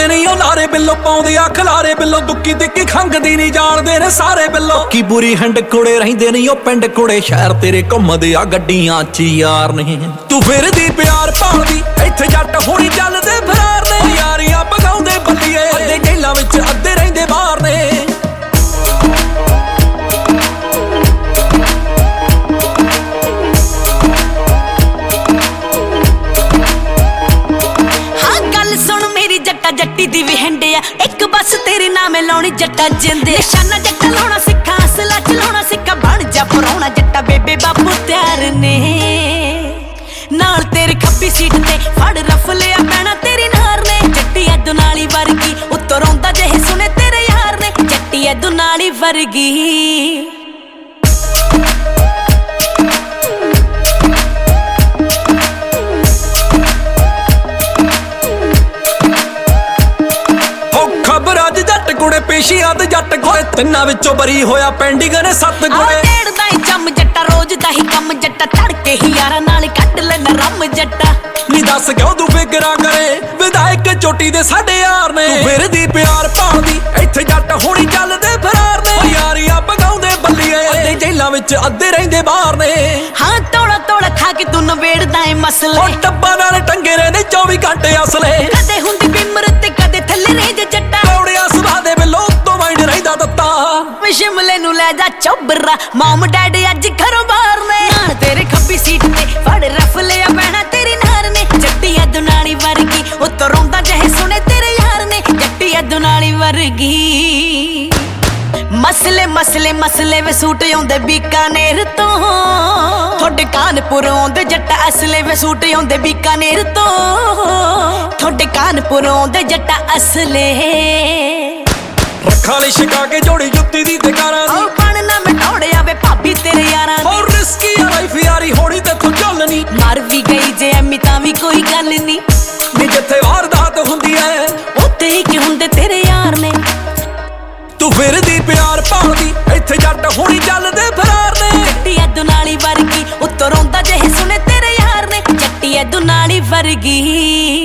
ਲਾਉਂਦੇ ਨਹੀਂ ਉਹ ਲਾਰੇ ਬਿੱਲੋ, ਪਾਉਂਦੇ ਆ ਖਲਾਰੇ ਬਿੱਲੋ, ਦੁੱਕੀ ਦਿੱਕੀ ਖੰਗਦੀ ਨਹੀਂ ਜਾਣਦੇ ਨੇ ਸਾਰੇ ਬਿੱਲੋ। ਕੀ ਬੁਰੀ ਹੰਡ ਕੁੜੇ ਰਹਿੰਦੇ ਨਹੀਂ ਉਹ ਪਿੰਡ ਕੁੜੇ, ਸ਼ਹਿਰ ਤੇਰੇ ਘੁੰਮਦੇ ਆ ਗੱਡੀਆਂ 'ਚ ਯਾਰ ਨੇ। ਤੂੰ ਫਿਰਦੀ ਪਿਆਰ ਭਾਲਦੀ, ਇੱਥੇ ਜੱਟ ਹੋਣੀ ਚੱਲਦੇ ਫਰਾਰ ਨੇ। ਯਾਰੀਆਂ ਪਗਾਉਂਦੇ ਬੱਲੀਏ, ਅੱਧੇ ਜੇਲਾਂ ਵਿੱਚ ਅੱਧੇ ਰਹਿੰਦੇ ਬਾਹਰ ਨੇ। ਜੱਟੀ ਦੀ ਵੀ ਹੰਡਿਆ ਇੱਕ ਬਸ ਤੇਰੇ ਨਾਮ ਲਾਉਣੀ ਜੱਟਾਂ ਜਿੰਦੇ। ਨਿਸ਼ਾਨਾ ਜੱਟਾ ਲਾਉਣਾ ਸਿੱਖਾ, ਅਸਲਾ ਚਲਾਉਣਾ ਸਿੱਖਾ, ਬਣ ਜਾ ਪਰਾਉਣਾ ਜੱਟਾ ਬੇਬੇ ਬਾਪੂ ਤਿਆਰ ਨੇ। ਨਾਲ ਤੇਰੇ ਖੱਬੀ ਸੀਟ ਤੇ ਫੜ ਰਫ ਲਿਆ ਪੈਣਾ ਤੇਰੀ ਨਾਰ ਨੇ। ਜੱਟੀ ਐ ਦੁਨਾਲੀ ਵਰਗੀ ਉੱਤੋਂ ਰੋਂਦਾ ਜਿਹੇ ਸੁਣੇ ਤੇਰੇ ਯਾਰ ਨੇ। ਜੱਟੀ ਐ ਦੁਨਾਲੀ ਵਰਗੀ ਕੁੜੇ ਪੇਸ਼ੀਆਂ ਤੇ ਜੱਟ ਕੋਲੇ, ਤਿੰਨਾਂ ਵਿੱਚੋਂ ਬਰੀ ਹੋਇਆ ਪੈਂਡਿੰਗ ਨੇ 7 ਗੁਣੇ। ਢੇੜਦਾ ਹੀ ਜੰਮ ਜੱਟਾ, ਰੋਜ਼ ਦਾ ਹੀ ਕੰਮ ਜੱਟਾ, ਤੜਕੇ ਹੀ ਯਾਰਾਂ ਨਾਲ ਕੱਢ ਲੈਣਾ ਰੰਮ ਜੱਟਾ। ਨੀ ਦੱਸ ਕਿਉਂ ਤੂੰ ਫਿਕਰਾਂ ਕਰੇ, ਵਿਧਾਇਕ ਚੋਟੀ ਦੇ ਸਾਡੇ ਯਾਰ ਨੇ। ਤੂੰ ਫਿਰਦੀ ਪਿਆਰ ਭਾਲਦੀ, ਇੱਥੇ ਜੱਟ ਹੋਣੀ ਚੱਲਦੇ ਫਰਾਰ ਨੇ। ਯਾਰੀਆਂ ਪਗਾਉਂਦੇ ਬੱਲੀਏ, ਅੱਧੇ ਜੇਲਾਂ ਵਿੱਚ ਅੱਧੇ ਰਹਿੰਦੇ ਬਾਹਰ ਨੇ। ਹਾਂ ਤੋੜਾ ਤੋੜਾ ਖਾ ਕੇ ਤੂੰ ਨਵੇੜਦਾ ਏ ਮਸਲੇ, ਉਹ ਟੱਬਾਂ ਨਾਲ ਟੰਗੇ ਰਹਿੰਦੇ 24 ਘੰਟੇ ਅਸਲੇ। ਕਦੇ ਹੁੰਦੀ ਬਿਮਰ ਤੇ ਕਦੇ ਥੱਲੇ ਰਹਿ ਜੇ ਜੱਟਾ, ਕੌੜਿਆ ਸੁਭਾਅ ਦੇ ਬਿੱਲੋ ਤੋਂ ਮਾਈਂਡ ਰਹਿੰਦਾ ਦਿੱਤਾ। ਸ਼ਿਮਲੇ ਨੂੰ ਲੈ ਜਾ ਚੋਬਰਾ, ਮਾਮ ਡੈਡ ਅੱਜ ਘਰੋਂ ਬਾਹਰ ਨੇ। ਨਾਲ ਤੇਰੇ ਖੱਬੀ ਸੀਟ ਤੇ ਫੜ ਰਫ ਲਿਆ ਪੈਣਾ ਤੇਰੀ ਨਾਰ ਨੇ। ਜੱਟੀ ਐ ਦੁਨਾਲੀ ਵਰਗੀ ਉੱਤੋਂ ਰੋਂਦਾ ਜਿਹੇ ਸੁਣੇ ਤੇਰੇ ਯਾਰ ਨੇ। ਜੱਟੀ ਐ ਦੁਨਾਲੀ ਵਰਗੀ ਮਸਲੇ ਮਸਲੇ ਮਸਲੇ ਵੇ ਸੂਟ ਆਉਂਦੇ ਬੀਕਾਨੇਰ ਤੋਂ। ਤੁਹਾਡੇ ਕਾਨਪੁਰ ਆਉਂਦੇ ਜੱਟਾ ਅਸਲੇ ਵੇ ਸੂਟ ਆਉਂਦੇ ਬੀਕਾਨੇਰ ਤੋਂ। ਤੁਹਾਡੇ ਕਾਨਪੁਰ ਆਉਂਦੇ ਜੱਟਾ ਅਸਲੇ। ਰੱਖਾਂ ਲਈ ਛਕਾ ਕੇ ਜੋੜੀ ਜੁੱਤੀ ਦੀ ਦੁਕਾਨਾਂ ਦੀ, ਉਹ ਬਣ ਨਾ ਮਿਟਾਉੜਿਆ ਵੇ ਭਾਬੀ ਤੇਰੇ ਯਾਰਾਂ ਦੀ। ਹੋਰ ਰਿਸਕੀ ਆ ਲਾਈਫ ਯਾਰੀ ਹੋਣੀ ਤੇਥੋਂ ਚੱਲ ਨੀ। ਮਰ ਵੀ ਗਈ ਜੇ ਐਮੀ ਤਾਂ ਵੀ ਕੋਈ ਗੱਲ ਨੀ। ਨੀ ਜਿੱਥੇ ਵਾਰਦਾਤ ਹੁੰਦੀ ਐ ਉੱਥੇ ਹੀ ਕਿ ਹੁੰਦੇ ਤੇਰੇ ਯਾਰ ਨੇ। ਤੂੰ ਫਿਰਦੀ ਪਿਆਰ ਭਾਲਦੀ, ਇੱਥੇ ਜੱਟ ਹੋਣੀ ਚੱਲਦੇ ਫਰਾਰ ਨੇ। ਜੱਟੀ ਐ ਦੁਨਾਲੀ ਵਰਗੀ ਉੱਤੋਂ ਰੋਂਦਾ ਜਿਹੇ ਸੁਣੇ ਤੇਰੇ ਯਾਰ ਨੇ। ਜੱਟੀ ਐ ਦੁਨਾਲੀ ਵਰਗੀ